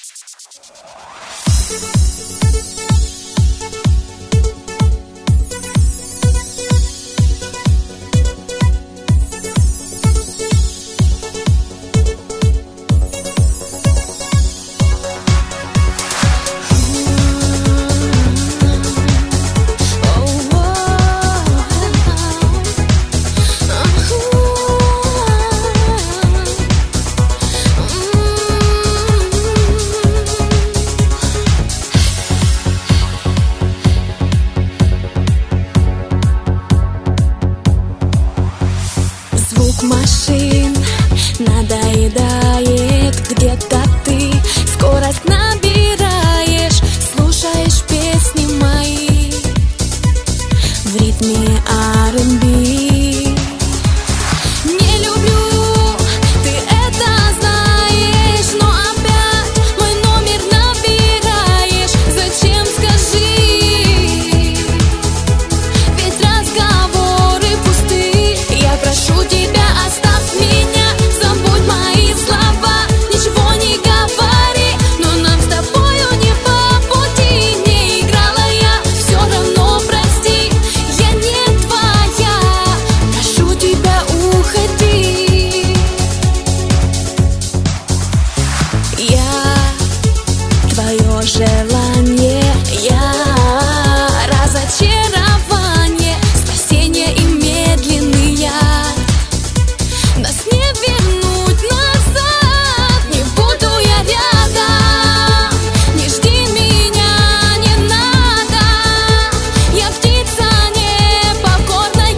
Машин надоедает, где-то ты скорость набираешь, слушаешь песни мои в ритме R&B. Не люблю, ты это знаешь, но опять мой номер набираешь. Зачем, скажи, ведь разговоры пусты. Я прошу тебя, оставь меня, забудь мои слова, ничего не говори, но нам с тобою не по пути. Не играла я, все равно прости, я не твоя, прошу тебя, уходи. Я твое желание, я разочарование, спасение и медленный яд. Нас не вернуть назад, не буду я рядом. Не жди меня, не надо, я птица непокорная.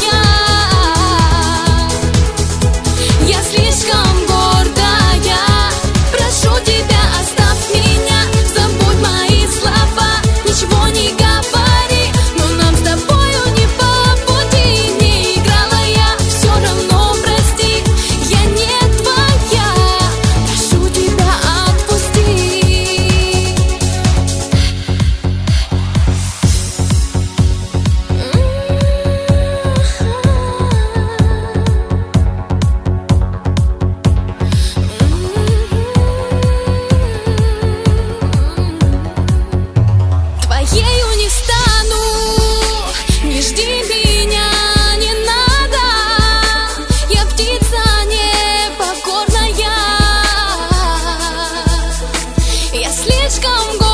Я слишком гордая, прошу тебя, оставь меня, забудь мои слова, ничего не говори, но нам с тобою не по пути. Не играла я, все равно прости, я не твоя, прошу тебя, отпусти. Твоею не стану, не жди меня, не надо, я птица непокорная. Я слишком